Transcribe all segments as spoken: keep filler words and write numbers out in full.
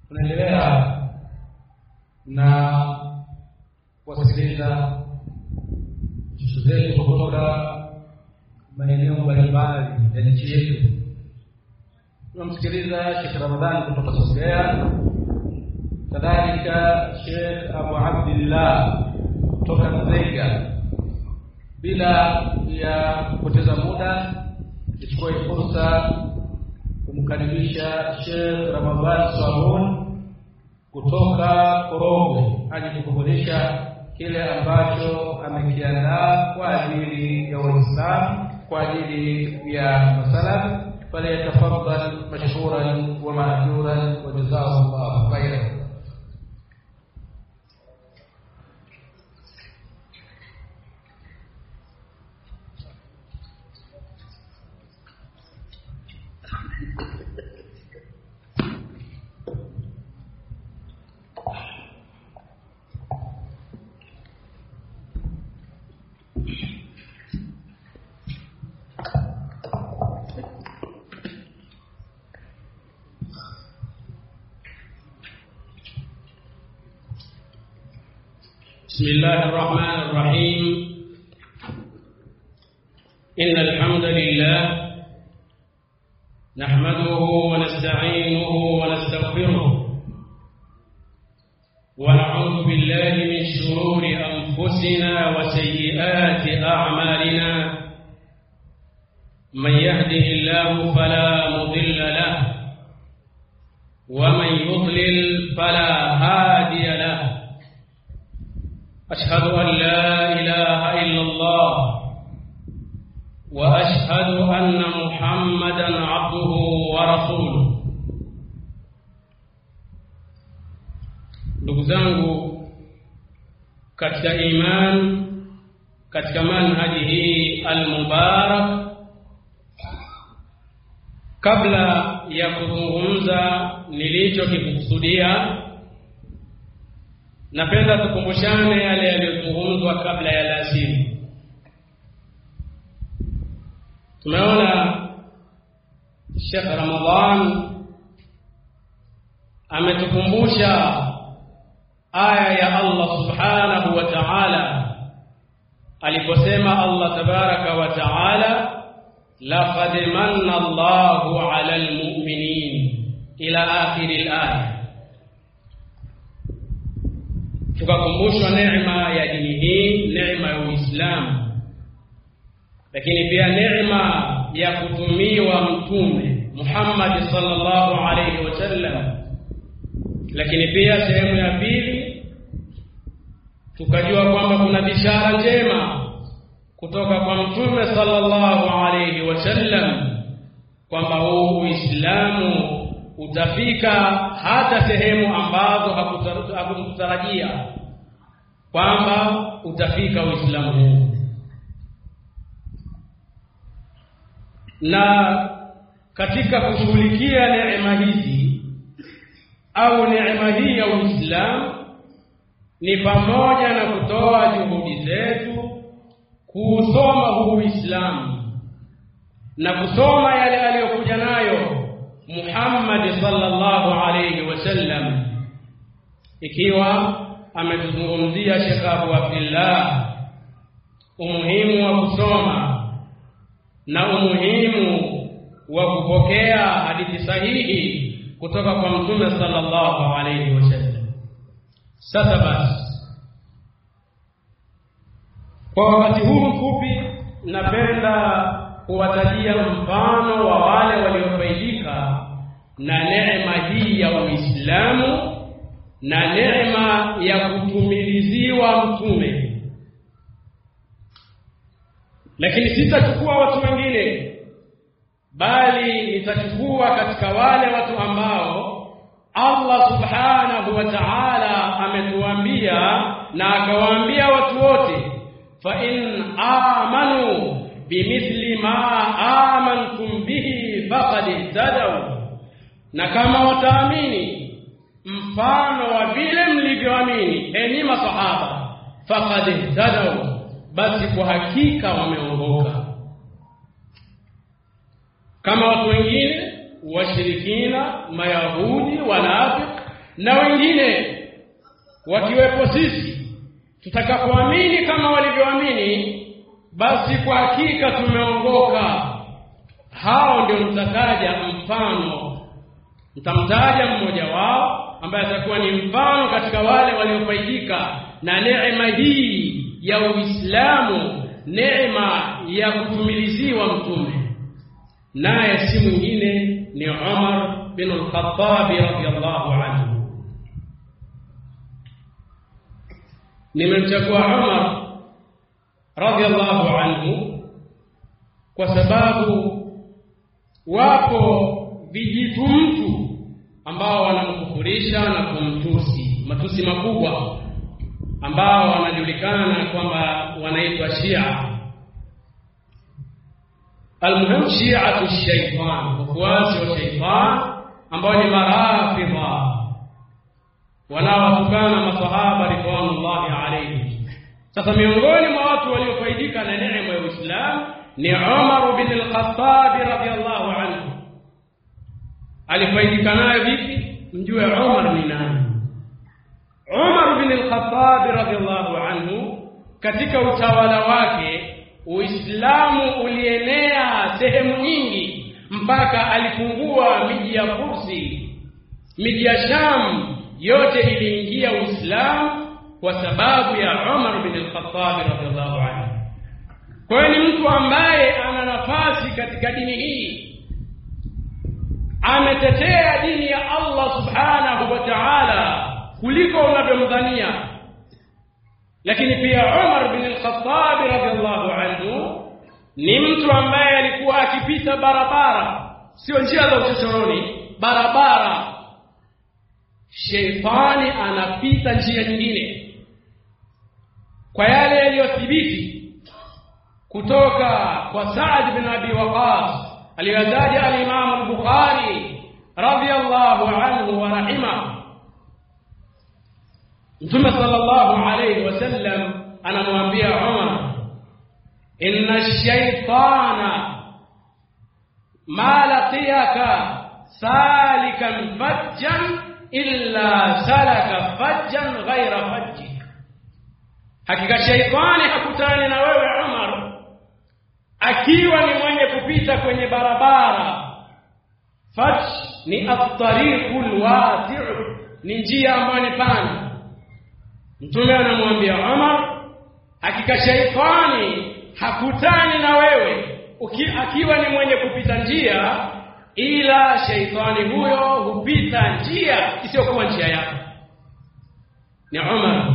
tunaendelea na kusikiliza nchi zetu kutoka maeneo mbalimbali ya nchi yetu. Tunamsikiliza Sheikh Ramadhani kutoka Songea, kadhalika Sheikh Abu Abdullah kutoka Nzega. Bila ya kupoteza muda, nichukue fursa kumkaribisha Sheikh Ramadhani Swahun kutoka Korogwe aje kukumbusha kile ambacho amekiandaa kwa ajili ya Waislamu, kwa ajili ya masalaf. فليتفضل مشكورا ومأجورا وجزاه الله خيرا. بسم الله الرحمن الرحيم. إن الحمد لله نحمده ونستعينه ونستغفره ونعوذ بالله من شرور أنفسنا وسيئات أعمالنا. من يهده الله فلا مضل له ومن يضلل فلا هادي له. أشهد أن لا إله إلا الله وأشهد أن محمدا عبده ورسوله. ndugu zangu katika iman, katika manhaji hii al-mubarak, kabla ya kuzungumza nilichokikusudia, napenda tukumbushane yale yaliyozungumzwa kabla ya lazima. Tumeona Sheikh Ramadhan ametukumbusha aya ya Allah subhanahu wa ta'ala aliposema Allah tabaraka wa ta'ala, laqad manna Allahu 'alal mu'minin ila akhir al-aya. Tukakumbushwa neema ya dini hii, neema ya Uislamu, lakini pia neema ya kutumiwa mtume Muhammad sallallahu alayhi wasallam. Lakini pia sehemu ya pili tukajua kwamba kuna bishara njema kutoka kwa mtume sallallahu alayhi wasallam kwamba huu Uislamu utafika hata sehemu ambazo hakutarajia kwamba utafika Uislamu huu. Na katika kushughulikia neema hizi au neema hii ya Uislamu ni pamoja na kutoa juhudi zetu kusoma huu Uislamu na kusoma yale aliyokuja nayo Muhammad sallallahu alayhi wasallam, ikiwa ametuzungumzia Sheikh Abu Abdullah umuhimu wa kusoma na umuhimu wa kupokea hadithi sahihi kutoka kwa mtume sallallahu alayhi wasallam. Sasa basi, kwa wakati huu mfupi napenda kuwatajia mfano wa wale waliofaidika na neema hii ya Uislamu na neema ya kutumiliziwa mtume. Lakini sitachukua watu wengine, bali nitachukua katika wale watu ambao Allah subhanahu wa ta'ala ametuambia na akawaambia watu wote, fa in amanu bimithli ma amantum bihi faqad ihtadaw, na kama wataamini mfano wa vile mlivyoamini enyi masahaba, faqad ihtadaw, basi kwa hakika wameongoka. Kama watu wengine washirikina, mayahudi, wanafiki na wengine wakiwepo sisi tutakapoamini kama walivyoamini, basi kwa hakika tumeongoka. Hao ndio mtataja mfano, mtamtaja mmoja wao ambaye atakuwa ni mfano katika wale waliofaidika na neema hii ya Uislamu, neema ya kutumiliziwa mtume, naye si mwingine ni Umar bin al-Khattab radhiyallahu anhu. Nimemchagua Umar radhiyallahu anhu kwa sababu wapo vijitu mtu ambao wanamkufurisha na kumtusi matusi makubwa, ambao wanajulikana kwamba wanaitwa Shia. Almuhim, Shi'atu shaytan, wafuasi wa shaytan ambao ni marafidha, wanaowatukana masahaba ridwanullahi alayhi. Sasa miongoni mwa watu waliofaidika na neema ya Uislamu ni Umar bin al-Khattab radhiyallahu anhu. Alifaidika naye vipi? Mjue Umar ni nani. Umar bin al-Khattab radhiyallahu anhu, katika utawala wake Uislamu ulienea sehemu nyingi mpaka alifungua miji ya Fursi, miji ya Sham, yote iliingia Uislamu kwa sababu ya Umar bin al-Khattab radhiyallahu anhu. Kwa hiyo ni mtu ambaye ana nafasi katika dini hii, ametetea dini ya Allah subhanahu wa ta'ala kuliko unavyomdhania. Lakini pia Umar bin al-Khattab radhiyallahu anhu ni mtu ambaye alikuwa akipita barabara, sio njia za uchochoroni, barabara, sheitani anapita njia nyingine. Kwa yale yaliyothibiti kutoka kwa Sa'd bin Abi Waqqas aliyotaja al-Imam al-Bukhari radhiyallahu anhu wa rahimah, Mtume sallallahu alayhi wasallam anamwambia Umar, inna ash-shaytana ma laqiyaka salikan fajjan illa salaka fajjan ghayra fajjik. Hakika shaytani hakutani na wewe Umar akiwa ni mwenye kupita kwenye barabara. Fajj ni at-tariqul wasi', ni njia ambayo ni pana. Mtume anamwambia Umar, hakika shaytani hakutani na wewe akiwa ni mwenye kupita njia, ila shaytani huyo hupita njia isiyokuwa njia yako. Ni Umar.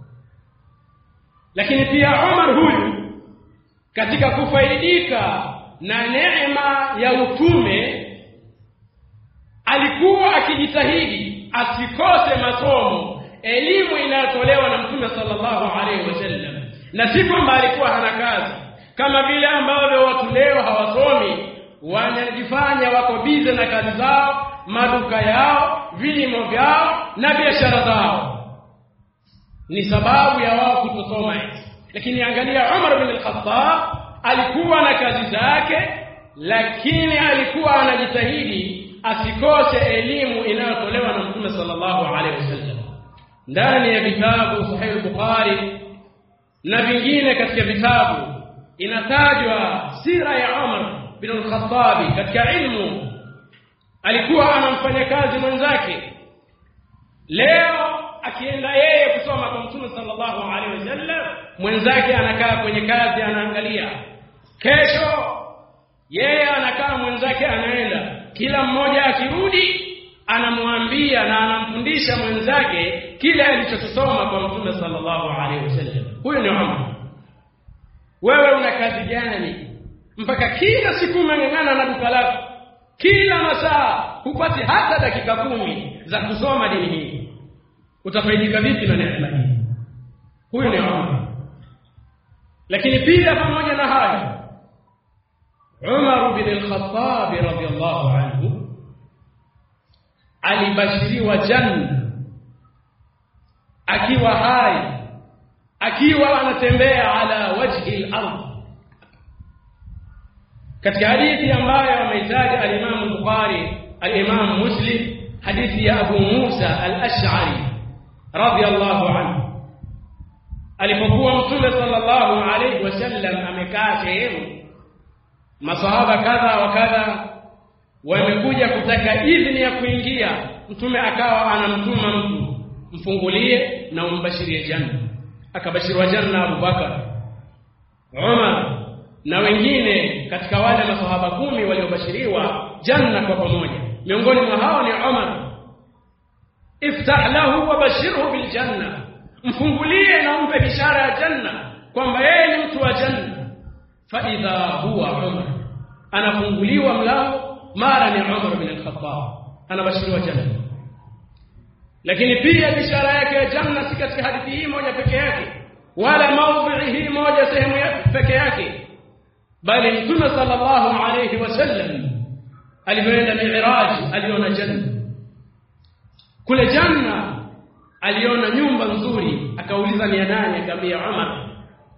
Lakini pia Umar huyu katika kufaidika na neema ya utume alikuwa akijitahidi asikose masomo, elimu inayotolewa na Mtume sallallahu alaihi wasallam, na si kwamba alikuwa hana kazi kama vile ambavyo watu leo hawasomi, wanajifanya wako bize na kazi zao, maduka yao, vilimo vyao na biashara zao. Ni sababu ya wao kutosoma hizi. Lakini angalia Umar bin al-Khattab, alikuwa na kazi zake, lakini alikuwa anajitahidi asikose elimu inayotolewa na Mtume sallallahu alaihi wasallam. Ndani ya vitabu Sahih al-Bukhari na vingine katika vitabu inatajwa sira ya Umar bin al-Khattab katika ilmu. Alikuwa anamfanya kazi mwenzake. Leo akienda yeye kusoma kwa Mtume sallallahu alaihi wasallam, mwenzake anakaa kwenye kazi anaangalia. Kesho yeye anakaa, mwenzake anaenda. Kila mmoja akirudi anamwambia na anamfundisha mwenzake kile alichosoma kwa Mtume sallallahu alaihi wasallam. Huyo ni Umar. Wewe una kazi gani mpaka kila siku umeng'ang'ana na duka lako, kila masaa hupati hata dakika kumi za kusoma dini hii? Utafaidika vipi na neema hii? Huyo ni Umar. Lakini pia pamoja na hayo, Umar bin al-Khattab radhiyallahu anhu alibashiriwa janna akiwa hai, akiwa anatembea ala wajhi al-ardh. Katika hadithi ambayo ameitaja al-Imam Bukhari, al-Imam Muslim, hadithi ya Abu Musa al-Ash'ari radhiyallahu anhu. Alipokuwa Mtume sallallahu alayhi wasallam amekaa sehemu, masahaba kadha wa kadha wamekuja kutaka idhini ya kuingia, Mtume akawa anamtuma mtu, mfungulie na umbashirie janna. Akabashiriwa janna Abu Bakar, Umar na wengine katika wale masahaba kumi waliobashiriwa janna kwa pamoja. Miongoni mwa hao ni Umar. Iftah lahu wa bashirhu bil janna, mfungulie na umpe bishara ya janna kwamba yeye ni mtu wa janna. Fa idha huwa Umar, anafunguliwa mlango, mara ni Umar bin al-Khattab, anabashiriwa janna. Lakini pia bishara yake ya janna si katika hadithi hii moja peke yake, wala maudhi hii moja sehemu yake peke yake, bali Mtume sallallahu alayhi wasallam alipoenda Mi'raj aliona janna. Kule janna aliona nyumba nzuri, akauliza ni nani? Akamwambia Umar,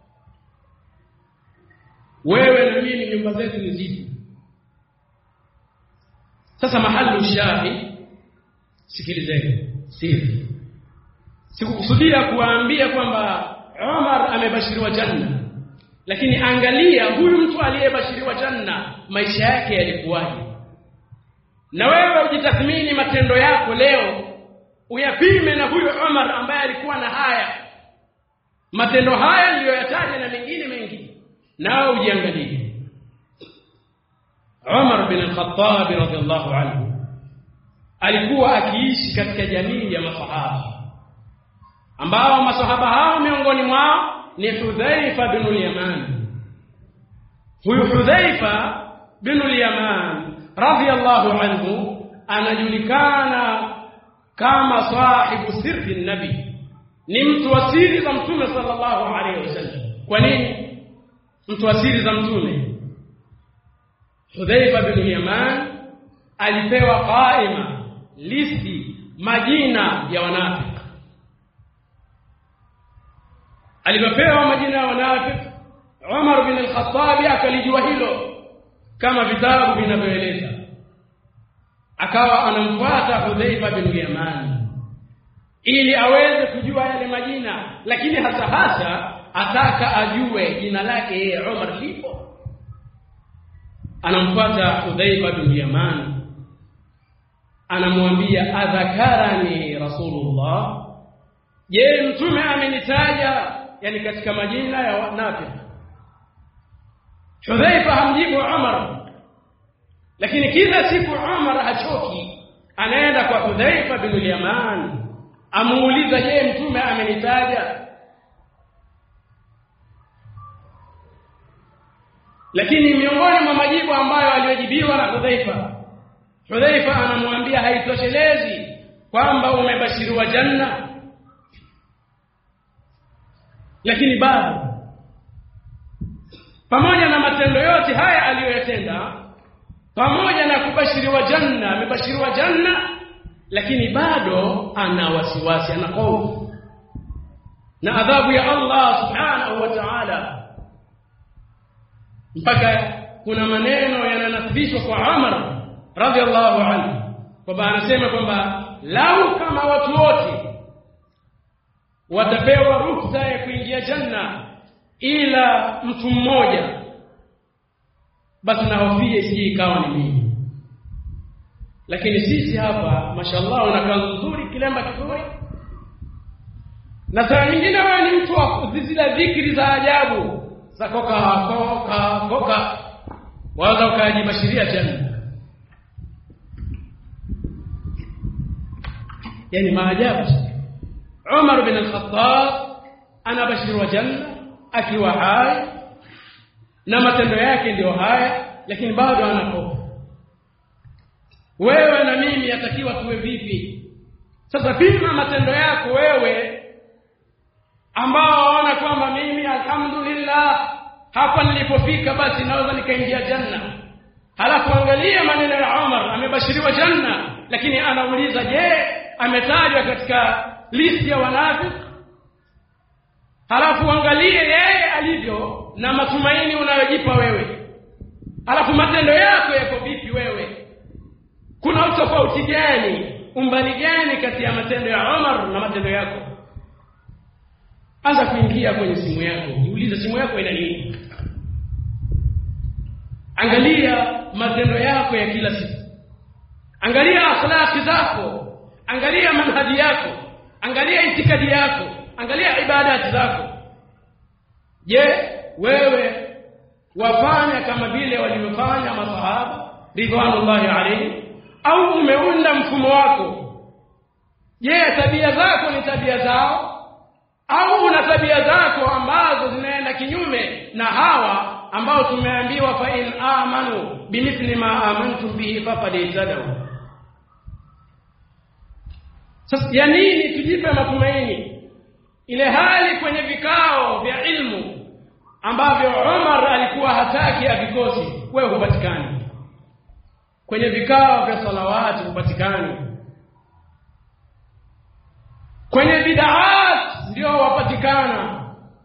wewe na mimi nyumba zetu ni zipi? Sasa mahalu shahi, sikilizeni siri. Sikukusudia kuwaambia kwamba Umar amebashiriwa janna, lakini angalia huyu mtu aliyebashiriwa janna maisha yake yalikuwaje. Na wewe ujitathmini matendo yako leo, uyapime na huyu Umar ambaye alikuwa na haya matendo haya niliyoyataja na mengine mengi, nao ujiangalie. Umar bin al-Khattab radhiyallahu anhu alikuwa akiishi katika jamii ya masahaba, ambao masahaba hao miongoni mwao ni Hudhaifa bin al-Yaman. Huyu Hudhaifa bin al-Yaman radhiyallahu anhu anajulikana kama sahibu sirri nabi, ni mtu wa siri za Mtume sallallahu alayhi wasallam. Kwa nini mtu wa siri za Mtume? Hudhaifa bin al-Yaman alipewa qaima, listi, majina ya wanafiki. Alipopewa majina ya wanafiki, Umar bin al-Khattab akalijua hilo kama vitabu vinavyoeleza, akawa anamfuata Hudhaifa bin al-Yaman ili aweze kujua yale majina, lakini hasa hasa ataka ajue jina lake yeye Umar lipo. Anamfuata Hudhaifa bin al-Yaman, anamwambia adhakarani Rasulullah, je, Mtume amenitaja yani katika majina ya wanafiki? Hudhaifa hamjibu Umar, lakini kila siku Umar hachoki, anaenda kwa Hudhaifa bin al-Yaman amuuliza, je, Mtume amenitaja? Lakini miongoni mwa majibu ambayo aliyojibiwa na Hudhaifa, Hudhaifa anamwambia haitoshelezi kwamba umebashiriwa janna, lakini bado pamoja na matendo yote haya aliyoyatenda, pamoja na kubashiriwa janna, amebashiriwa janna, lakini bado ana wasiwasi, ana hofu na adhabu ya Allah subhanahu wa ta'ala. Mpaka kuna maneno yananasibishwa kwa Umar radhiallahu anhu kwamba anasema kwamba lau kama watu wote watapewa ruhusa ya kuingia janna ila mtu mmoja, basi nahofia isije ikawa ni mimi. Lakini sisi hapa mashallah una kanzu nzuri, kilemba kizuri, na saa nyingine wewe ni mtu wa zile dhikri za ajabu za koka koka koka, waza ukajibashiria janna. Yani maajabu. Umar bin al-Khattab anabashiriwa janna akiwa hai na matendo yake ndio haya, lakini bado ana hofu. Wewe na mimi yatakiwa tuwe vipi? Sasa pima matendo yako wewe ambao waona kwamba mimi alhamdulillah hapa nilipofika basi naweza nikaingia janna. Halafu angalia maneno ya Umar, amebashiriwa janna, lakini anauliza, je, ametajwa katika listi ya wanafiki? Halafu angalie yeye alivyo na matumaini unayojipa wewe, halafu matendo yako yako vipi wewe? Kuna utofauti gani umbali gani kati ya matendo ya Umar na matendo yako? Anza kuingia kwenye simu yako, jiulize simu yako ina nini? Angalia matendo yako ya kila siku, angalia akhlaqi zako, angalia manhaji yako, angalia itikadi yako, angalia ibadati zako. Je, wewe wafanya kama vile walivyofanya masahaba ridwanullahi alayhi, au umeunda mfumo wako? Je, tabia zako ni tabia zao, au una tabia zako ambazo zinaenda kinyume na hawa ambao tumeambiwa fa in amanu bimithli ma amantum bihi faqad ihtadaw? Sasa ya nini tujipe matumaini ile hali kwenye vikao vya ilmu ambavyo Umar alikuwa hataki avikose, wewe hupatikani? Kwenye vikao vya salawati hupatikani, kwenye bid'at ndio wapatikana,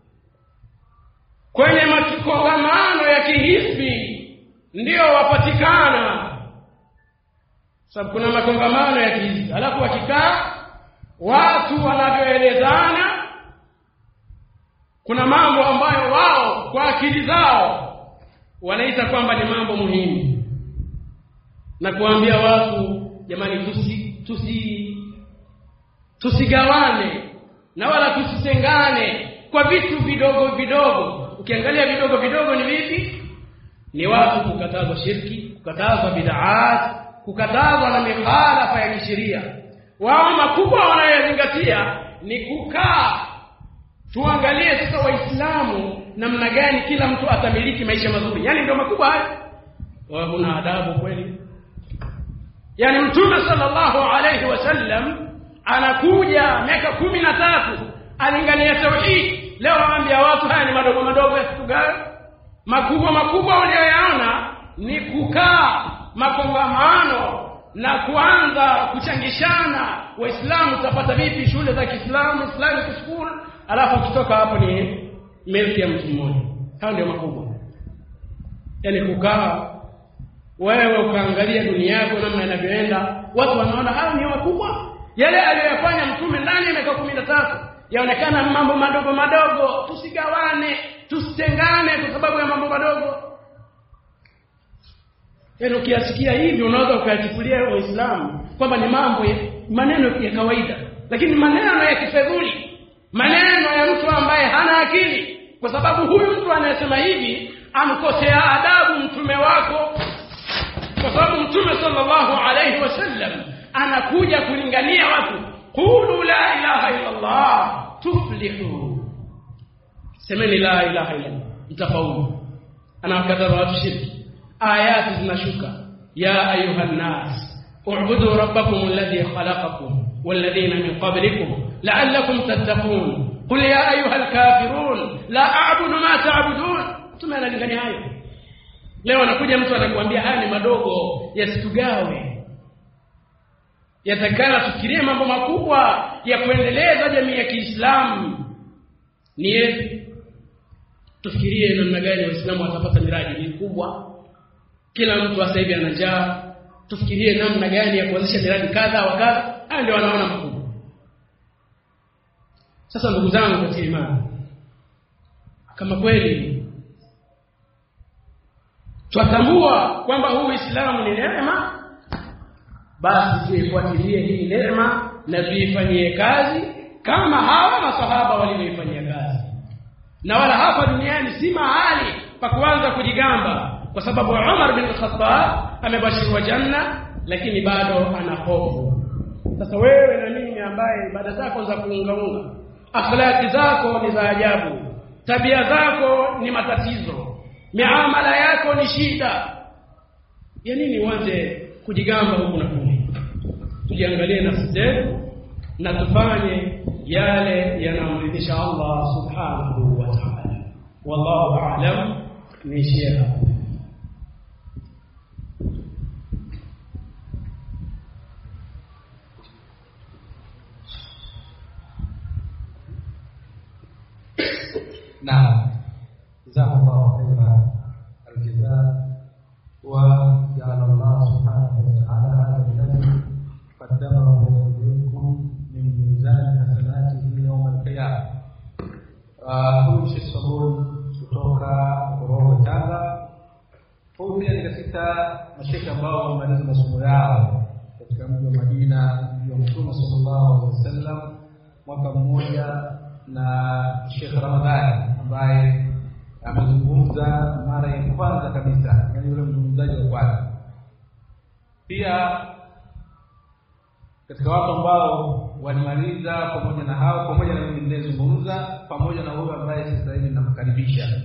kwenye makongamano ya kihisbi ndio wapatikana. Sababu kuna makongamano ya kihisbi alafu wakikaa watu wanavyoelezana, kuna mambo ambayo wao kwa akili zao wanaita kwamba ni mambo muhimu, na kuambia watu jamani, tusi tusi tusigawane na wala tusitengane kwa vitu vidogo vidogo. Ukiangalia vidogo vidogo ni vipi? Ni watu kukatazwa shirki, kukatazwa bid'at, kukatazwa na mikhalafa ya sheria. Wao makubwa wanayozingatia ni kukaa, tuangalie sasa Waislamu namna gani kila mtu atamiliki maisha mazuri. Yaani ndio makubwa haya. Wao kuna adabu kweli? Yaani Mtume sallallahu alayhi wasallam anakuja miaka kumi na tatu alingania tauhid. Leo waambia watu haya ni madogo madogo ya kitu gani? Makubwa makubwa walioyaona ni kukaa makongamano na kuanza kuchangishana Waislamu tutapata vipi shule za Kiislamu, Islamic school, alafu kutoka hapo ni milki ya mtu mmoja. Hayo ndio makubwa. Yaani kukaa wewe ukaangalia dunia yako namna inavyoenda, watu wanaona hayo ni makubwa. Yale aliyofanya Mtume ndani ya miaka kumi na tatu yaonekana mambo madogo madogo. Tusigawane, tusitengane kwa sababu ya mambo madogo. Yaani ukiasikia hivi unaweza ukayachukulia Uislamu kwamba ni mambo ya maneno ya kawaida, lakini maneno ya kifedhuli, maneno ya mtu ambaye hana akili, kwa sababu huyu mtu anayesema hivi amkosea adabu mtume wako. Kwa sababu Mtume sallallahu alayhi wasallam anakuja kulingania watu, qulu la ilaha illa Allah tuflihu, semeni la ilaha illa Allah mtafaulu. Anawakataza watu shirki. Ayati zinashuka, ya ayuhan nas u'budu rabbakum alladhi khalaqakum walladhina min qablikum la'allakum tattaqun qul ya ayuhal kafirun la a'budu ma ta'budun. Tumeanalingania hayo. Leo anakuja mtu anakuambia haya ni madogo, yasitugawe. Yatakana tufikirie mambo makubwa ya kuendeleza jamii ya Kiislamu. Ni yepi? Tufikirie namna gani Waislamu watapata miradi mikubwa. Kila mtu sasa hivi ana njaa. Tufikirie namna gani ya kuanzisha miradi kadha wa kadha. Haya ndio wanaona makubwa. Sasa ndugu zangu katika imani, kama kweli twatambua kwamba huu Uislamu ni neema, basi tuifuatilie hii neema na tuifanyie kazi kama hawa masahaba walivyoifanyia kazi. Na wala hapa duniani si mahali pa kuanza kujigamba, kwa sababu Umar bin Khattab amebashiriwa janna lakini bado ana hofu. Sasa wewe na mimi ambaye ibada zako za kuungaunga, akhlaqi zako ni za ajabu, tabia zako ni matatizo, miamala yako ni shida, ya nini uanze kujigamba huku na kule? Tujiangalie nafsi zetu na tufanye yale yanamridhisha Allah subhanahu wa ta'ala. Wallahu a'lam. Nishia نعم جزاك الله خير الجزاء وجعل الله سبحانه وتعالى هذا الذي قدمه Huyu pia ni katika mashekhe ambao wamaliza masomo yao katika mji wa Madina, mji wa Mtume sallallahu alaihi wasallam, mwaka mmoja na Sheikh Ramadhani ambaye amezungumza mara ya kwanza kabisa, yani yule mzungumzaji wa kwanza. Pia katika watu ambao walimaliza pamoja na hao, pamoja na mimi ninayezungumza, pamoja na huyo ambaye sasa hivi namkaribisha